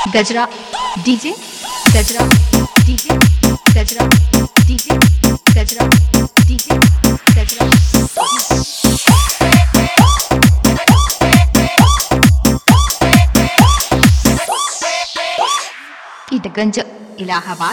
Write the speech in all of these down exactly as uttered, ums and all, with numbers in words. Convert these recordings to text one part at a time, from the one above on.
गजरा DJ Gajra DJ Gajra DJ Gajra DJ Gajra Idganj Allahabad.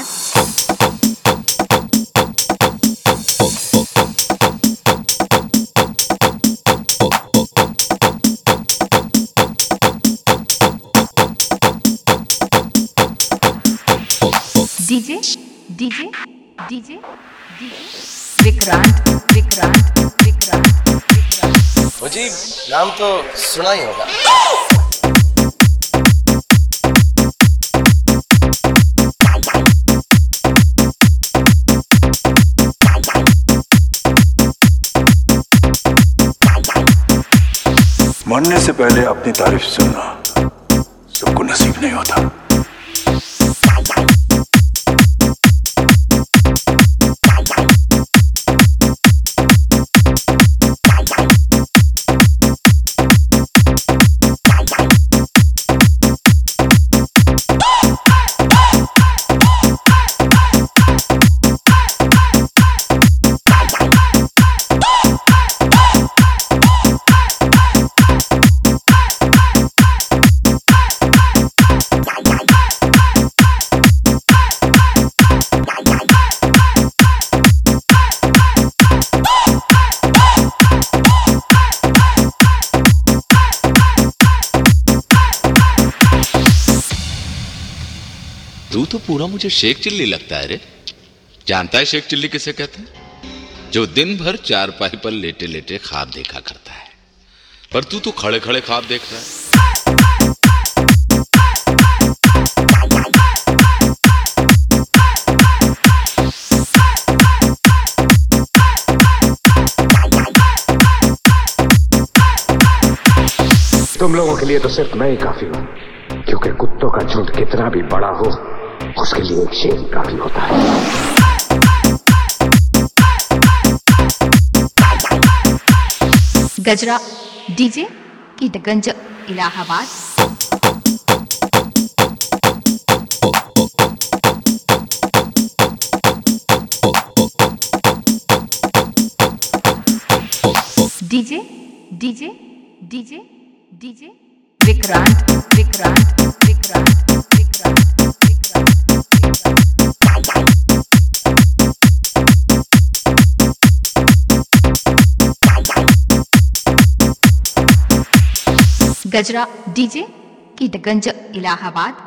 DJ DJ DJ DJ Vikrant Vikrant Vikrant Vikrant. मुझे नाम तो सुना ही होगा। मरने से पहले अपनी तारीफ सुनना सबको नसीब नहीं होता। तू तो पूरा मुझे शेख चिल्ली लगता है रे। जानता है शेख चिल्ली किसे कहते हैं? जो दिन भर चारपाई पर लेटे लेटे ख्वाब देखा करता है, पर तू तो खड़े खड़े ख्वाब देख रहा है। तुम लोगों के लिए तो सिर्फ मैं ही काफी हूं, क्योंकि कुत्तों का झुंड कितना भी बड़ा हो उसके लिए एक शेर काफी होता है। Gajra DJ Idganj Allahabad. DJ DJ DJ DJ Vikrant Vikrant Vikrant Vikrant Vikrant Gajra DJ Idganj Allahabad.